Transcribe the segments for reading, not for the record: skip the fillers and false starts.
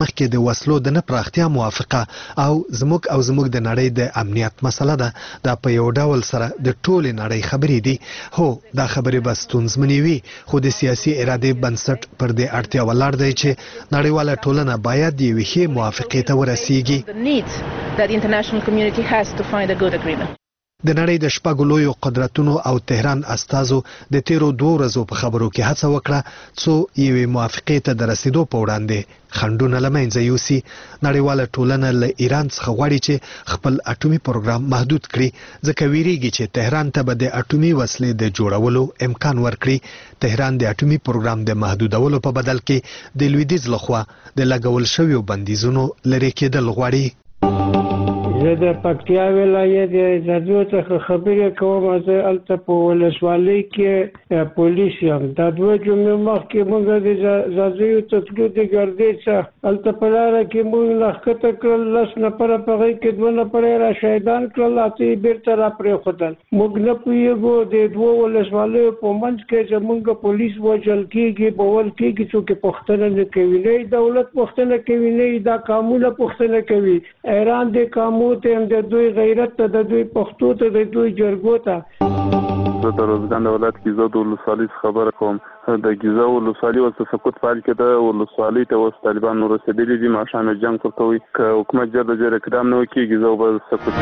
مخکې د وسلو د نه پراختیا موافقه او زموږ د نړۍ د امنیت مسله ده. دا په یو ډول سره د ټولې نړۍ خبرې دي. هو دا خبرې به ستونزمنې وي، خو د سیاسي ارادې بنسټ پر دې اړتیا ولاړ دی چې نړیواله ټولنه باید یوې ښې موافقې ته ورسیږي. د نړۍ د شپږو لویو قدرتونو او تهران استازو د تیرو 2 ورځو په خبرو کې هڅه وکړه څو یوې موافقې ته د رسیدو په وړاندې خنډونه له منځه یوسي. نړیواله ټولنه له ایران څخه غواړي چې خپل اټومي پروګرام محدود کړي، ځکه ویریږي چې تهران ته به د اټومي وسلې د جوړولو امکان ورکړي. تهران د اټومي پروګرام د محدودولو په بدل کې د لویدیځ لخوا د لګول شویو بندیزونو لرې کېدل غواړي. زه د پکتیا ولایت زادو څخه خبرې کوم. زه هلته په ولسوالۍ کې پولیس یم. دا 2 جمعې مخکې موږ د زادیو ته تلو د ګردې څخه هلته په لاره کې موږ راښکته کړل. 10 نفره په هغې کې 2 نفره یې را شهیدان کړل، اته یې بېرته را پرېښودل. موږ نه پوهېږو د 2 ولسوالیو په منځ کې زموږ پولیس وژل کېږي، بول کېږي، څوک یې پوښتنه نه کوي. نه یې دولت پوښتنه کوي، نه یې دا قانونه پوښتنه کوي. ایران د قانون ته د دوی غیرت ته، د دوی پښتو ته، د دوی جرګو ته. زه د روزګان ولایت ګیزا د ولسوالۍ خبره کوم. د ګیزا ولسوالۍ اوس سقوط فعال کې د ولسوالۍ ته اوس طالبان نور رسېدلي دي. ماښام جنګ کوي که حکومت جد اقدام نه وکړي ګیزا به سقوط.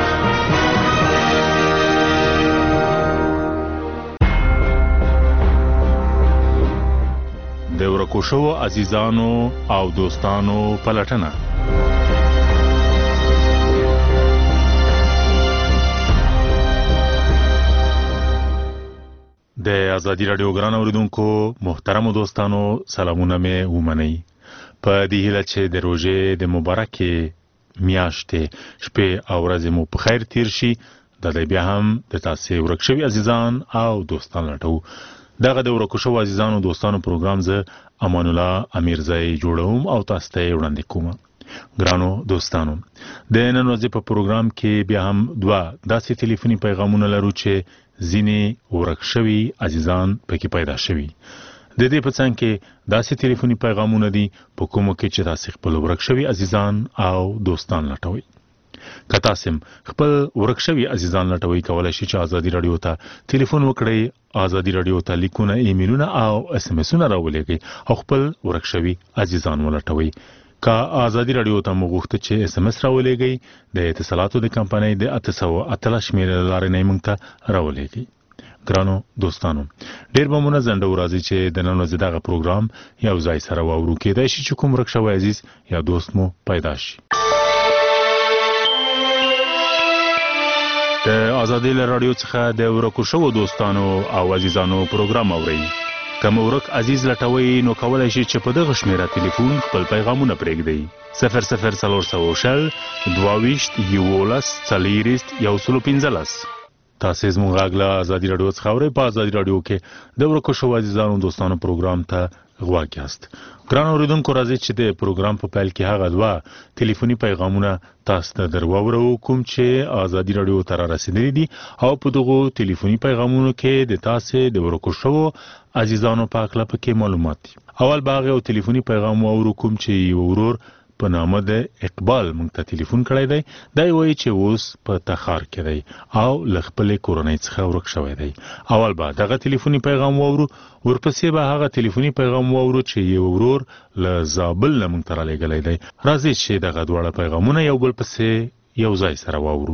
د ورکو شوو عزیزانو او دوستانو پلټنه. د ازادي راډیو ګران اوریدونکو محترمو دوستانو سلامونه مې ومنئ. په دې هیله چې د روژې د مبارکې میاشتې شپې او ورځې مو په خیر تیر شي. د دې بیا هم د تاسو ورک شوي عزیزان او دوستان لټو. دغه د ورکو شوو عزیزانو دوستانو پروګرام زه امان الله امیرزی جوړوم او تاسو ته وړاندې کوم. ګرانو دوستانو، د نن ورځې په پروګرام کې بیا هم 2 داسې ټلیفوني پیغامونه لرو چې ځینې ورک شوي عزیزان پکې پیدا شوي. د دې په څنګ کې داسې ټلیفوني پیغامونه دي په کومو کې چې تاسو خپل ورک شوي عزیزان او دوستان لټوي. که تاسو خپل ورک شوي عزیزان لټوي، کولای شئ چې ازادي راډیو ته ټلیفون وکړئ، ازادي راډیو ته لیکونه، ایمیلونه او اس ام اسونه راولېږئ او خپل ورک شوي عزیزان ولټوي. که ازادي راډیو ته مغوښته چې اس ام اس راولېږئ، د اتصالاتو د کمپنۍ د 813 شمیره لارې نه موږ ته راولېږئ. ګرانو دوستانو، ډېر به مو نه ځنډو، راځي چې د نن ورځې دغه پروګرام یو ځای سره واورو. کېدای شي چې کوم ورک شوی عزیز یا دوست مو پیدا شي. د ازادي راډیو څخه د ورکو شوو دوستانو او عزیزانو پروګرام اورئ. که مو ورک عزیز لټوي نو کولای شئ چې په دغه شمیره ټلیفون خپل پیغامونه پرېږدئ. 00400 22 11 115. تاسو زموږ غږ له ازادي راډیو څخه اورئ. په ازادي راډیو کې د ورکو شوو عزیزانو دوستانو پروګرام ته غواړئ یاست. ګران اوریدونکو، راځي چې د پروګرام په پیل کې هغه 2 ټلیفوني پیغامونه تاسو ته درواورو کوم چې ازادي راډیو ته رسیدلي دي او په دغه ټلیفوني پیغامونو کې د تاسو د ورکو شوو عزیزانو په اړه پکې معلومات دي. اول باغ او ټلیفوني پیغام واورو کوم چې یو ورور په نامه د اقبال موږ ته ټلیفون کړی دی. دا وایي چې اوس په تخار کې دی او له خپلې کورنۍ څخه ورک شوی دی. اول به دغه ټلیفوني پیغام واورو، ورپسې به هغه ټلیفوني پیغام واورو چې یو ورور له زابل نه موږ ته رالیږلی دی. راځئ چې دغه دواړه پیغامونه یو بل پسې یو ځای سره واورو.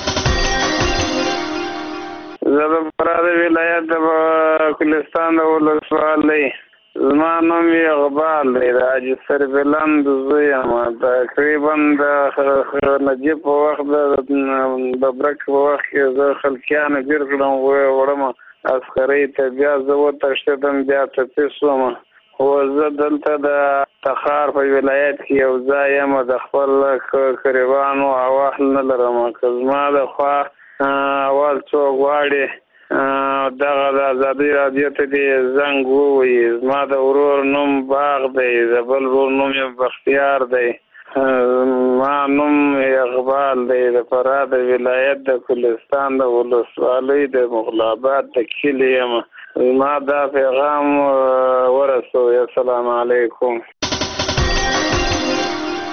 زه د فراه ولایت د کلستان د ولسوالۍ، زما نوم اقبال دی، د حاجي سربلند زوی یم. تقریبا د نجیب په وخت د برک په وخت کې زه خلکیانو ګیر کړم، وړم عسکرۍ ته، بیا زه وتښتېدم، بیا ټپي شوم. خو زه دلته د تخار په ولایت کې یو ځای یم، د خپل قریبانو احوال نه لرم. که زما د خوا اول څوک غواړي دغه د ازادي راډیو ته دې زنګ ووهي. زما د ورور نوم باغ دی، د بل ورور نوم یې بختیار دی، ما نوم اقبال دی، د فراه د ولایت د کلستان د ولسوالۍ د مغلاباد د کلي یم. زما دا پیغام ورسوئ. السلام علیکم.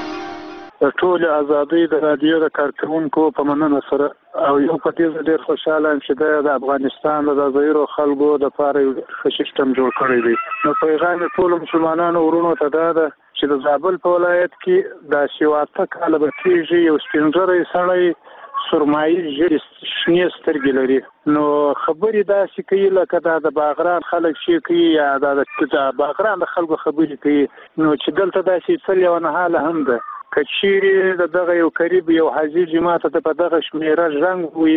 د ټول ازادۍ د رادیو د کارکونکو په مننه سره او یو په دې ډېر خوشاله یم چې د افغانستان د ځایرو خلکو د پاره ښه سیستم جوړ کړی دی. نو پیغام ټول مسلمانانو ورونو ته دا ده چې د زابل په ولایت کې د 7 کاله به کېږي یو سپینږیری سړی سرمایي ژیړې شنې سترګې لري. نو خبرې داسې کوي لکه دا د باغران خلک چې کوي یا د باغران د خلکو خبرې کوي. نو چې دلته داسې څه یو نهاله هم ده که چیرې د دغه یو قریب یو حاجي جماعت ته په دغه شمیره رنګ وي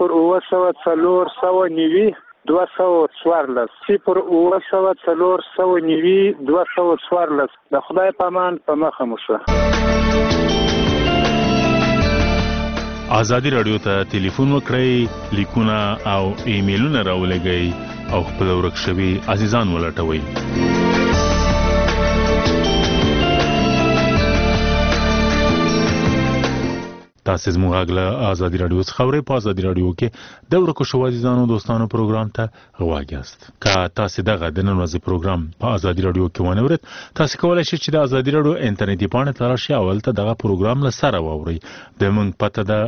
0 214 214 د خدای په امان په مخه مو شه. ازادي رادیو ته ټلیفون وکړئ، لیکونه او ایمیلونه راولېږئ او خپل ورک شوي عزیزان ولټوئ. تاسو زموږ غږ ازادي رادیو څخه اورئ. په ازادي رادیو کې د ورکو شو عزیزانو دوستانو پروګرام ته غواړئ یاست. که تاسو دغه د نن ورځې پروګرام په ازادي رادیو کې ونه ورت، تاسو کولای شئ چې د ازادي رادیو انټرنیټي پاڼه ته راشئ او ولته دغه پروګرام له سره واورئ. د موږ پته ده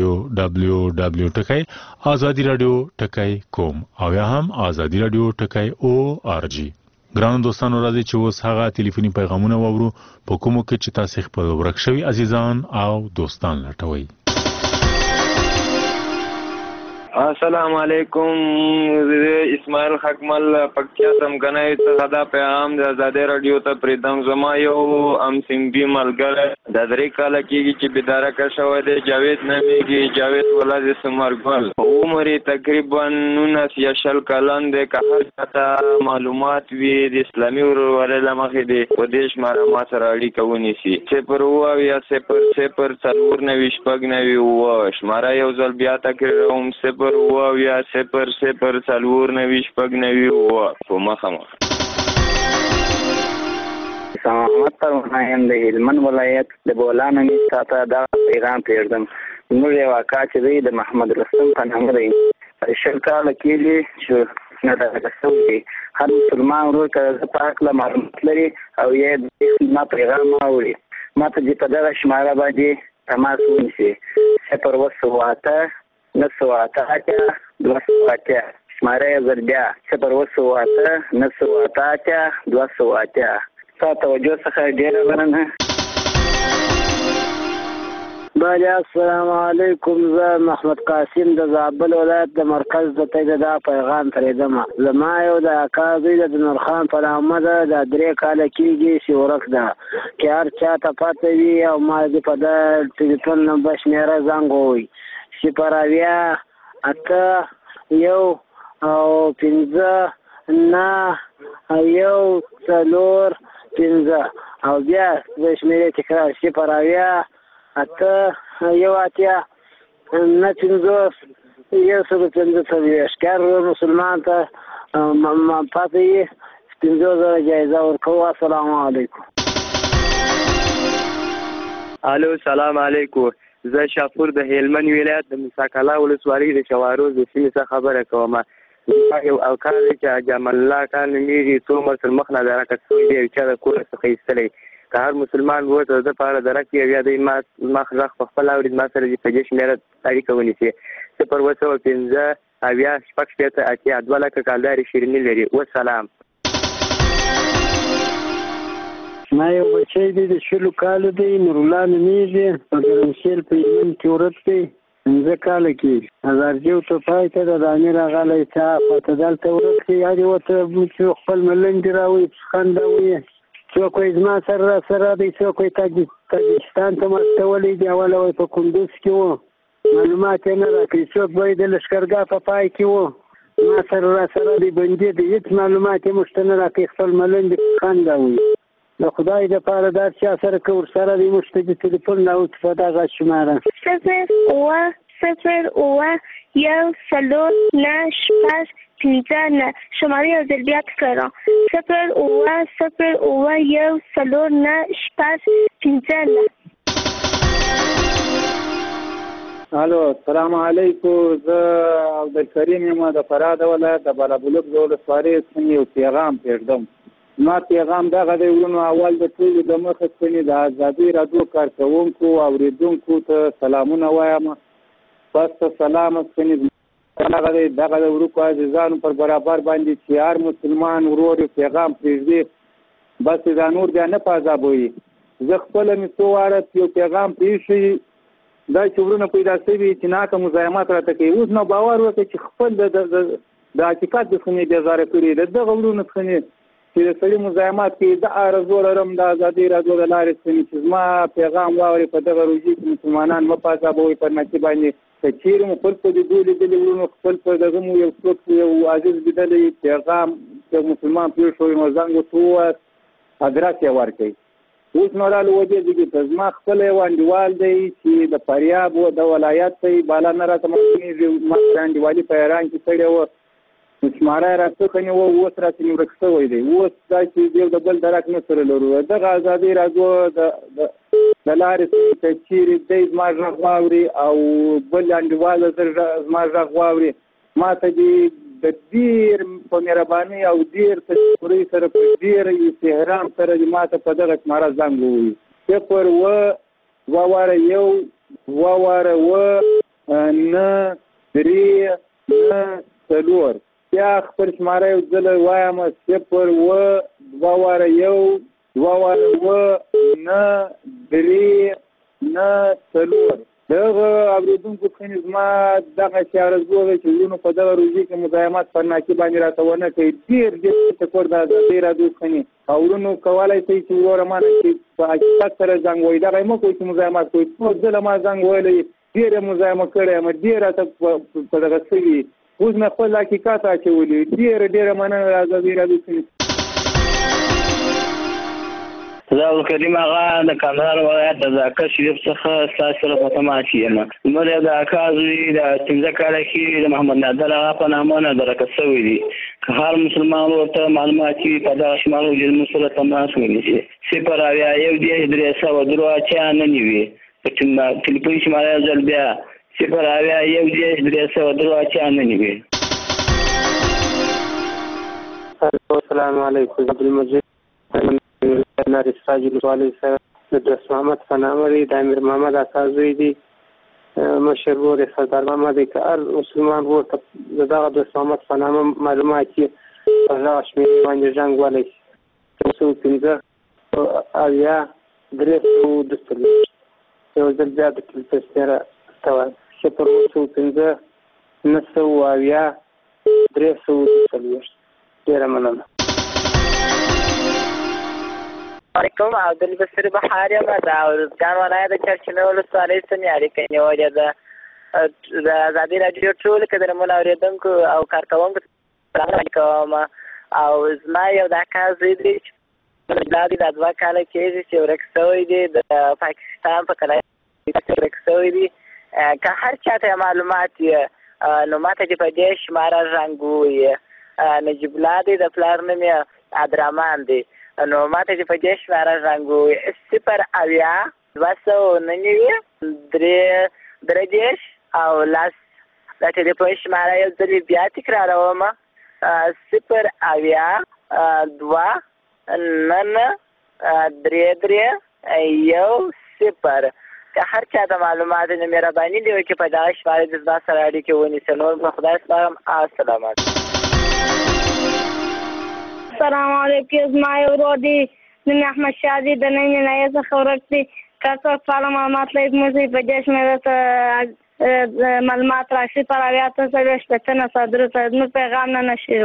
www.azadiradio.com او یا هم azadiradio.org. ګرانو دوستانو راځي چې اوس هغه ټلیفوني پیغامونه واورو په کومو کې چې تاسو خپل ورک شوي عزیزان او دوستان لټوي. السلام علیکم، اسماعیل حکمل پکتیا سمګنای ته دا پیغام د آزادی رادیو ته پریدم. زما یو سیمبي ملګری د 3 کاله کېږي چې بیداره کا شوی دی، جاوید نومیږي، جاوید ولاد سمرګل، عمر تقریبا 19 کلن دی. که هر چاته معلومات وي د اسلامي ورورولۍ له مخې دی په دې شماره ما سره اړیکه ونیسي. 0 شماره یو ځل بیا تکراروم 0 یا 0 په مخامخ. محمد پروانه د هلمند ولایت د بولان میستا ته دا پیغام پرېږدم. موږ یو واقعه چې دی د محمد رستم په نامه دی 20 کاله کېږي چې نه دا څه هر مسلمان ورور که په حق له معلومات لري او یې ما پیغام اوري ما ته په دغه شماره باندې تماس ونیسي 0 908 208 شماره زر بیا 0 908 208. تا توجه څخه ډیره مننه. بله السلام علیکم، زه محمد قاسم د زابل ولایت د مرکز د ته دا پیغام پرېږدم. زما یو د اکا زوی د نورخان په نامه ده، د 3 کاله کېږي چې ورک ده. که هر چا ته پته وي او ما دې په د ټلیفون نمبر شمېره زنګ ووایي 0 8 1 او 5 9 1 4 5 او بیا د شمېرې تکرار 0 8 1 9 5 1 کار مسلمان ته پاتې یې 15,000 جایزه ورکوو. السلام علیکم. الو سلام علیکم، زه شاپور د هلمند ولایت د مساکلا ولسوالۍ د شواروز د سیمې څخه خبره کوم. یو اوکار چې جمال الله خان میږي څو مرسل مخ نه درکه څو دی چې د کور څخه ایستلی. که هر مسلمان وته د پاره درکې بیا د ما خلاص په خپل اورید ما سره د پجش مېره اړیکه ونیسي 0 اویا شپږ شپېته اتیا 2 لکه کالداري شیریني لري. والسلام. ما یو بچی دی د 20 کالو دی، نورالله نومیږي، په ګرمسیل په هلمند کې ورک دی، 15 کاله کېږي. هزارجیو ته پای ته د امیر راغلی څه پته دلته ورک دی. یادې ورته خپل ملنډې راوایي، خندا وایي. څوک وایي زما سره دی، څوک وایي تاجکستان ته مستولی دی، اوله وایي په کندوز کې و، معلومات یې نه راکوي. څوک وایي د لښکرګاه په پای کې و، ما سره دی بندي دی، هېڅ معلومات یې موږ ته نه راکوي. خپل ملنډې خندا وایي. د خدای دپاره دا چا سره که ورسره دی موږ ته د ټلیفون راوکړي په دغه شماره 0 1 4 9 شماره یو ځل بیا تکرارم 0 1 4 9 الو السلام علیکم، زه عبدالکریم یم د فراه ولایت د بالابلوک د ولسوالۍ څخه یو پیغام پرېږدم. ما پیغام دغه دی ورونو، اول د ټولو د مخه څخه د ازادي راډیو کارکوونکو او اوریدونکو ته سلامونه وایم. پس ته سلام څخه دغه د ورکو عزیزانو پر برابر باندې چې هر مسلمان ورور پیغام پرېږدي، بس دا نور بیا نه په عذابوي. زه خپله مې څو واره یو پیغام پرېښی، دا چې ورونه پیدا شوي چې ناکه مزاحمت راته کوي. اوس نو باور وکړئ چې خپل د حقیقت څخه مې بیزاره کړي، د دغه ورونو څخه چې د سړي مزاحمت کوي. د آرزو لرم د ازادي راډیو د لارې څخه چې زما پیغام واوري په دغه روژې کې مسلمانان مه په عذابوئ پر ناکي باندې. که چیرې مو خپل په لیدو لیدلي ورونو، خپل په دغه مو یو څوک یو عزیز لیدلی پیغام چې مسلمان پرېښوي، نو زنګ ورته ووایاست، ادرس یې ورکړئ. اوس نو رالو وجې دې ته زما خپل یو انډیوال دی چې د فاریاب د ولایت دی، بالا نه راته معلومېږي. ما د انډیوالي په ایران کې کړی وه، شماره یې راڅخه نیوه، اوس راته مې ورک شوی دی. اوس دا چې یو د بل درک نه سره لرو. دغه ازادي راډیو د لارې څخه که چیرې دی زما غږ واوري او بل انډیوال زما غږ واوري، ما ته دې د ډېر په مهربانۍ او ډېر تشکرۍ سره په ډېر استحرام سره دې ما ته په دغه شماره زنګ ووهي: 0 2 9 3 9 4. بیا خپل شماره یو ځل وایم: 0 2 9 3 9 4. دغه اورېدونکو څخه زما دغه چې آرزو ده چې ورونو په دغه روژې کې مزاحمت پر ناکي باندې راته ونه کوي. ډېر تشکر د ازادي راډیو څخه. او ورونو کولی شئ چې وروره مانه چې په حقیقت سره زنګ وایي، دغه یې مه کوئ چې مزاحمت کوئ. څو ځله ما زنګ ویلی، ډېر یې مزاحمه کړی یم، ډېر راته په دغه شوي. اوس مې خپل حقیقت اچولي. ډېره مننه د ازادي راډیو څخه. زه عبدالکریم آغا د کندهار ولایت د زاکر شریف څخه ستاسو سره په تماس یم. زموږ یو د اکا زوی د 15 کاله کې د محمد نادر آغا په نامه نه درکه شوی دی. که هر مسلمان ورته معلومات وي په دغه شمالو چې زموږ سره تماس ونیسي. 0 اویا 1 10 3 2 اچا نه نیوي په ټلیفون شماره ځل بیا 0 اویا 1 10 3 2 اچا نه نیوي. السلام علیکم. عبدالمجید لارې سراج ولسوالۍ سره د درس محمد په نامه دی، د امیر محمد اکا زوی دی، مشر ورور یې سردار محمد دی. که هر مسلمان ورور ته د دغه درس محمد په نامه معلومات یې په دغه شمېرې باندې زنګ وهلی شي: 215 اویا 342. یو ځل بیا د ټلیفون شمېره ته وایم: 0 215 9 اویا 342. ډېره مننه. علیکم. عبدالبصیر بهار یم، د ارزګان ولایت د چرچینو ولسوالۍ څخه مې اړیکه نیولې ده. د ازادي راډیو ټولو قدرمنو اورېدونکو او کارکوونکو سلام کوم. او زما یو د اکا زوی دی چې دا د 2 کاله کېږي چې ورک شوی دی، د پاکستان په کلي کې ورک شوی دی. که هر چاته معلومات یې نو ماته دې په دې شماره زنګ ووایي. نجیب الله دی، د پلار نوم یې عبدالرحمن دی. نو ماته چې په دې شماره زنګ ووایي: 0 اویا 299 3 او 10. د ټلیفون شماره یو ځل بیا تکراروم: 0 اویا 2 9 3 1 0. که هر چا د معلوماتو نه مهرباني دی چې په دغه شماره د زما سره اړیکې ونیسي. نور په خدای سپارم. السلام علیکم. السلام علیکم. زما یو ورور دی، نوم احمد شاه دی، د نوم عنایت څخه ورک دی. که څوک په اړه معلومات لري موږ په دې شمېره ته معلومات راشي: 0 اویا 3 9 3 پیغام نه نشي.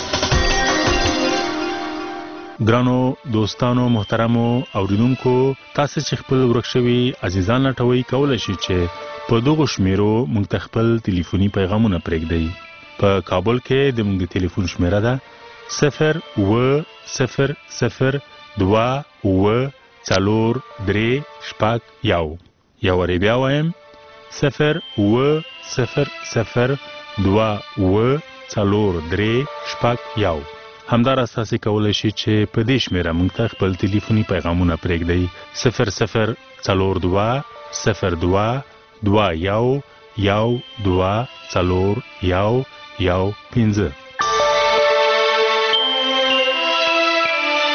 ګرانو دوستانو محترمو اوریدونکو، تاسو چې خپل ورک شوي عزیزان لټوي کولای شئ چې په دغه شمیرو موږ ته خپل ټلیفوني پیغامونه پرېږدئ. په کابل کې د موږ ټلیفون شمیره ده 0 و 0 0 2 و 4 3 شپږ 1. یو وری بیا وایم: 0 و 0 0 2 و 4 3 شپږ 1. همدار اساسي کولای شي چې په دې شمیره موږ ته خپل ټلیفوني پیغامونه پرېږدئ: 00 42 02 21 12 4 1 1 5.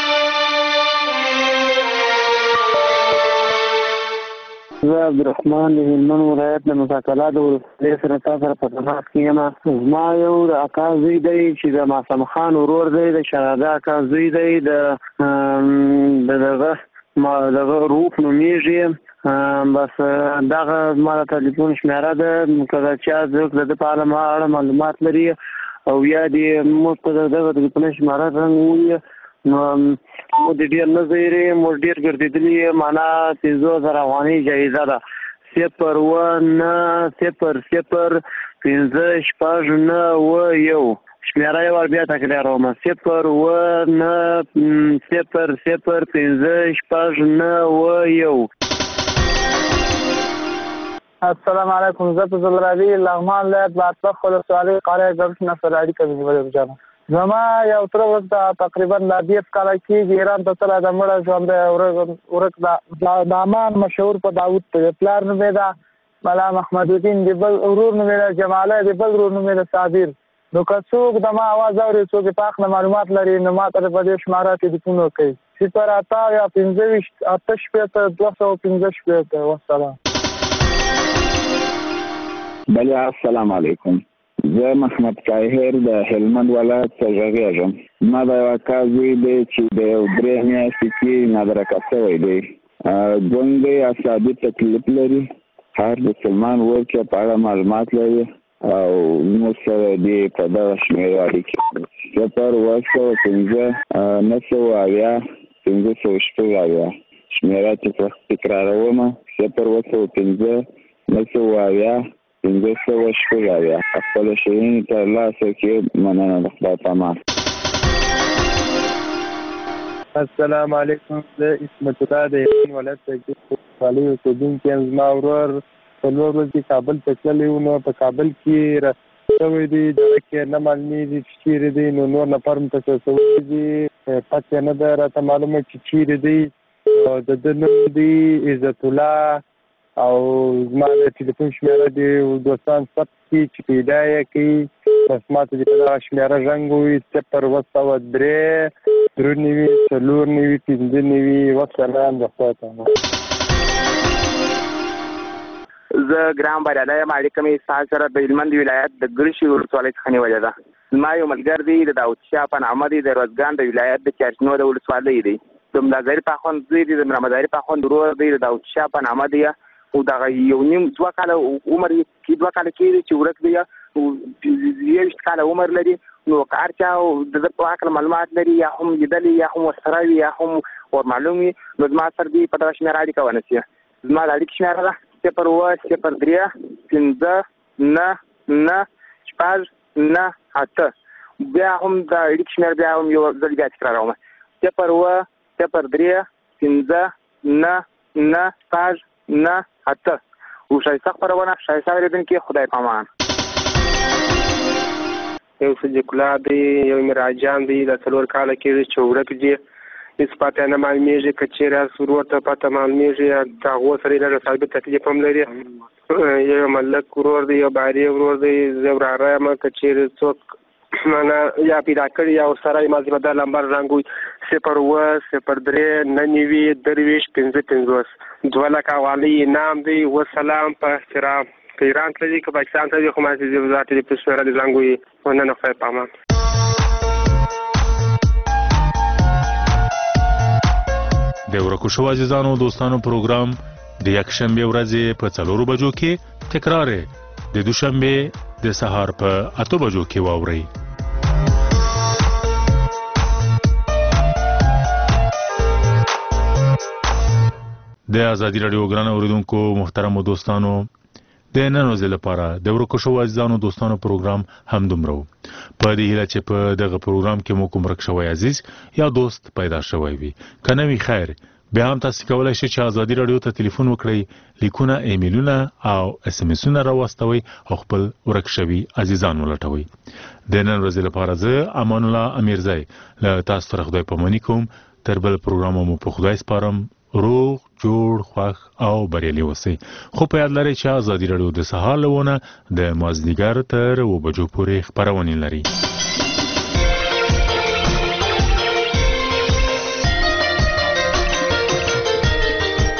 زه عبدالرحمن د هلمند ولایت د مزاکلات ولسوالۍ سره تا سره په تماس کې یم. زما یو د اکا زوی دی چې د معصوم خان ورور دی، د شهزاده اکا زوی دی، د دغه روح نومیږي. بس دغه زما د تلیفون شمیره ده، که د چا څوک د ده په اړه معلومات لري او یا دې موږ په دغه تلیفون شمیره رنګ ووایي نو موږ ډېر نه ځایرې، موږ ډېر ګرځېدلي، معنا 15,000 افغانۍ جایزه ده. 019050691 شمیره یې ور بیا تکراروم 019050691. السلام علیکم. زه په زلرابي لغمان ولایت باطبخ ولسوالۍ قریه ګرشت نه سره اړیکه نیولې جانه. زما یو تر وخته تقریبا 20 کاله کېږي ایران ته تللی د مړه ژوند ورک د امان مشهور په داود ته د پلار نوم یې ده ملا محمد الدین، د بل ورور نوم یې ده جمالی، د بل ورور نوم یې ده صابر. نو که څوک د ما اواز اوري، څوک یې په حق نه معلومات لري، نو ما ته په دې شماره تلیفون وکړئ 08025 والسلام. بله السلام علیکم. زه محمد طاهر د هلمند ولایت څخه غږیږم. ما د یو اکا زوی دی چې د یو 3 میاشتې کې نادرکه شوی دی. ګوند دی اعصابي تکلیف لري، هر د سلمان ورکه په اړه معلومات لري او موږ سره دې په دغه شمېره اړیکې 01909 شمېره چې تکراروم 01909 خپل شیرین ترلاسه کې مننه د خدای په امان. السلام علیکم. زه اسمت الله د هلمند ولایت څخه اوسېدونکی یم. زما ورور څلور ورځې کابل ته تللی و، نو په کابل کې راشوی دی، دغه کې نه معلومېږي چې چیرې دی، نو نور نفر م تشوی دي، پته نه ده راته معلومه چې چیرې دی. د ده نوم دی عزت الله او زما د ټلیفون شمیره د دوستان ثبت کړي چې پیدا یې کړي. بس ما ته د دغه شمیره رنګ ووایي 01903 94 والسلام. د خدای په امان. زه ګرام بریالی یم. اړیکه مې ستا سره د هلمند ولایت د ګرشي ولسوالۍ څخه نیولې ده. زما یو ملګری دی د داود شاه په نامه دی، د روزګان د ولایت د چارچنو د ولسوالۍ دی. د ملازري پاخوند زوی دی، د ملازري پاخوند ورور دی، د داود شاه په نامه دی. او دغه یو نیم 2 کاله عمر کې 2 کاله کېږي چې ورک دی، 20 کاله عمر لري. نو که هر چا د ده په هکله معلومات لري، یا هم لیدلی، یا هم ورسره وي، یا هم ور معلوم وي، نو زما سره دې په دغه شمېره اړیکه ونیسي. زما د اړیکې شمېره ده 01903 بیا هم د اړیکې شمېره بیا هم یو ځل بیا تکراروم 01903 او شایسته خپرونه شایسته اورېدونکي خدای په امان. یو صدیق الله دی، یو مراجان دی، د 4 کاله کېږي چې ورک دی، هېڅ پته نه معلومېږي. که چېرې ورور ته پته معلومېږي، د هغو سره یې لږ ثابت تکلیف هم لري. یو ملک ورور دی، یو باري ورور دی، زه وراره یم. که چېرې څوک معنا یا پیدا کړي یا ورسره یې مازې به دا لمبر رنګ وي 01903 2 لکه افغانۍ انعام دی. وسلام په احترام. که ایران ته ځي که پاکستان ته ځي، خو ماسې ذات دې په شمېره دې رنګ وي. مننه، خدای په امان. د ورکو شو عزیزانو دوستانو پروګرام د یکشنبه ورځې په 4 بجو کې تکرار د دوشنبه د سهار په 8 بجو کې واوري. د ازادي رادیو ګران اوریدونکو محترم دوستانو، د نن ورځې لپاره د ورکو شو عزیزانو دوستانو پروګرام هم دومره. په دې هیله چې په دغه پروګرام کې مو کوم ورک شوی عزیز یا دوست پیدا شوی وي، کنه وی خیر بیا هم تاسو کولای شئ چې ازادي رادیو ته ټلیفون وکړئ، لیکونه، ایمیلونه او اس ام اسونه راوستوي او خپل ورک شوی عزیزان ولټوي. د نن ورځې لپاره زه امان الله امیرزی له تاسو سره خدای پاماني کوم. تر بل پروګرام مو په خدای سپارم. روغ جوړ خوښ او بریالي اوسئ. خو په یاد لرئ چې ازادي رادیو د سهار له 9 د مازدیګر تر 2 بجو پورې خپرونې لري.